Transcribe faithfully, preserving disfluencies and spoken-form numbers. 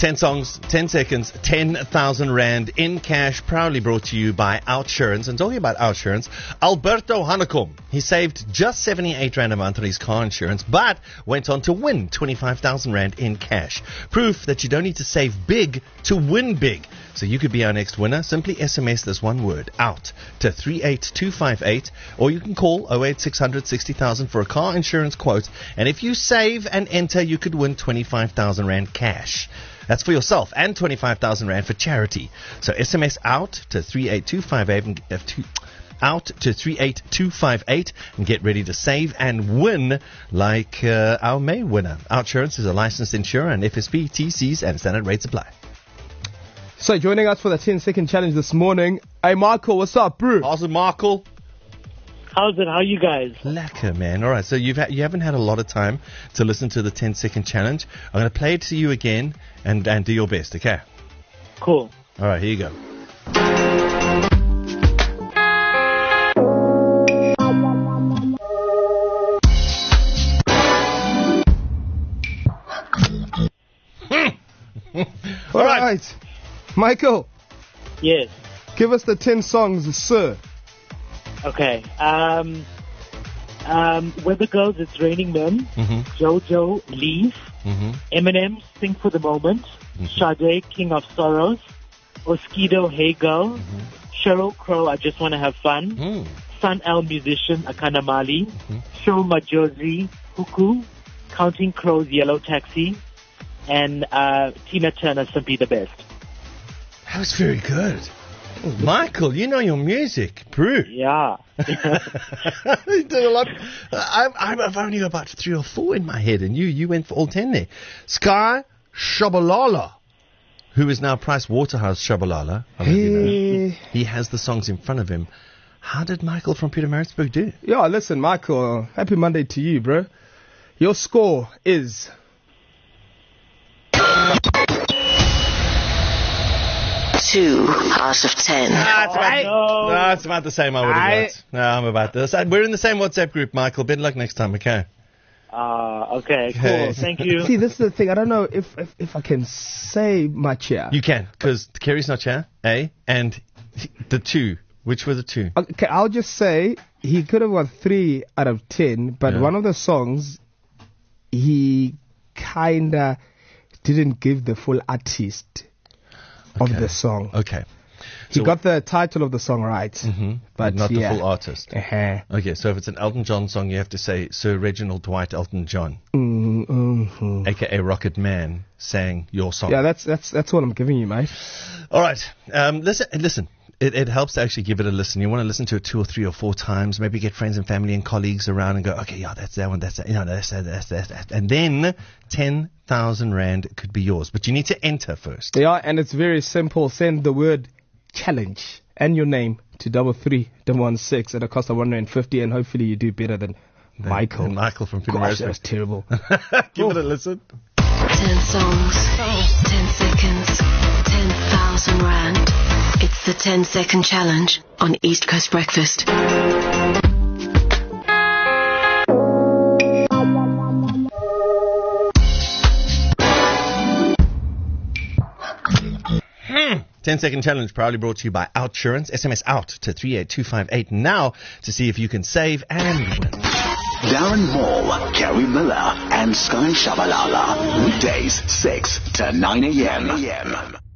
ten songs, ten seconds, ten thousand rand in cash, proudly brought to you by Outsurance. And talking about Outsurance, Alberto Hanekom, he saved just seventy-eight rand a month on his car insurance, but went on to win twenty-five thousand rand in cash. Proof that you don't need to save big to win big. So you could be our next winner. Simply S M S this one word, out, to three eight two five eight, or you can call oh eight six hundred sixty thousand for a car insurance quote. And if you save and enter, you could win twenty-five thousand rand cash. That's for yourself, and twenty-five thousand rand for charity. So S M S out to three eight two five eight and uh, two, out to three eight two five eight and get ready to save and win like uh, our May winner. Outsurance is a licensed insurer and F S P, T Cs and standard rates apply. So joining us for the ten second challenge this morning, hey Michael, what's up, bro? Awesome, Michael. How's it? How are you guys? Lekker, man. All right, so you've ha- you haven't had a lot of time to listen to the ten second challenge. I'm going to play it to you again and, and do your best, okay? Cool. All right, here you go. All right. right. Michael. Yes. Give us the ten songs, sir. Okay. Um, um, Weather Girls, It's Raining Men. Mm-hmm. Jojo, Leave. Mm-hmm. Eminem, Sing for the Moment. Mm-hmm. Sade, King of Sorrows. Oskido, Hey Girl. Mm-hmm. Sheryl Crow, I Just Want to Have Fun. Mm. Sun L, Musician, Akana Mali. Mm-hmm. Show Majozi, Huku. Counting Crows, Yellow Taxi. And uh, Tina Turner, Simply the Best. That was very good. Michael, you know your music, bro. Yeah. You did a lot. I've, I've only got about three or four in my head, and you you went for all ten there. Sky Shabalala, who is now Price Waterhouse Shabalala. I don't know if you know. He has the songs in front of him. How did Michael from Pietermaritzburg do? Yeah, listen, Michael, happy Monday to you, bro. Your score is... Two out of ten. Ah, it's, about, no. no, it's about the same I would have got. No, I'm about this. We're in the same WhatsApp group, Michael. Better luck next time, okay? Uh, okay, cool. Thank you. See, this is the thing. I don't know if if, if I can say much here. You can, because Kerry's not here, eh? And the two. Which were the two? Okay, I'll just say he could have got three out of ten, but yeah. One of the songs, he kind of didn't give the full artist of okay. the song. Okay. He so got the title of the song right, mm-hmm, but not yeah. the full artist. Uh-huh. Okay, so if it's an Elton John song, you have to say Sir Reginald Dwight Elton John, mm-hmm. a k a. Rocket Man, sang your song. Yeah, that's that's that's what I'm giving you, mate. All right. Um, listen, listen. It, it helps to actually give it a listen. You want to listen to it two or three or four times. Maybe get friends and family and colleagues around and go, okay, yeah, that's that one, that's that, you know, that's that, that's that, that's that. And then ten thousand rand could be yours. But you need to enter first. Yeah, and it's very simple. Send the word challenge and your name to double three double one six at a cost of one rand fifty, and hopefully you do better than Than, Michael. than Michael from Gosh, that was terrible. Give oh. it a listen. Ten songs, ten seconds, ten thousand rand. It's the ten second challenge on East Coast Breakfast. ten second challenge proudly brought to you by Outsurance. S M S out to three eight two five eight now to see if you can save and win. Darren Moore, Kerry Miller, and Sky Shabalala. Weekdays, six to nine a.m.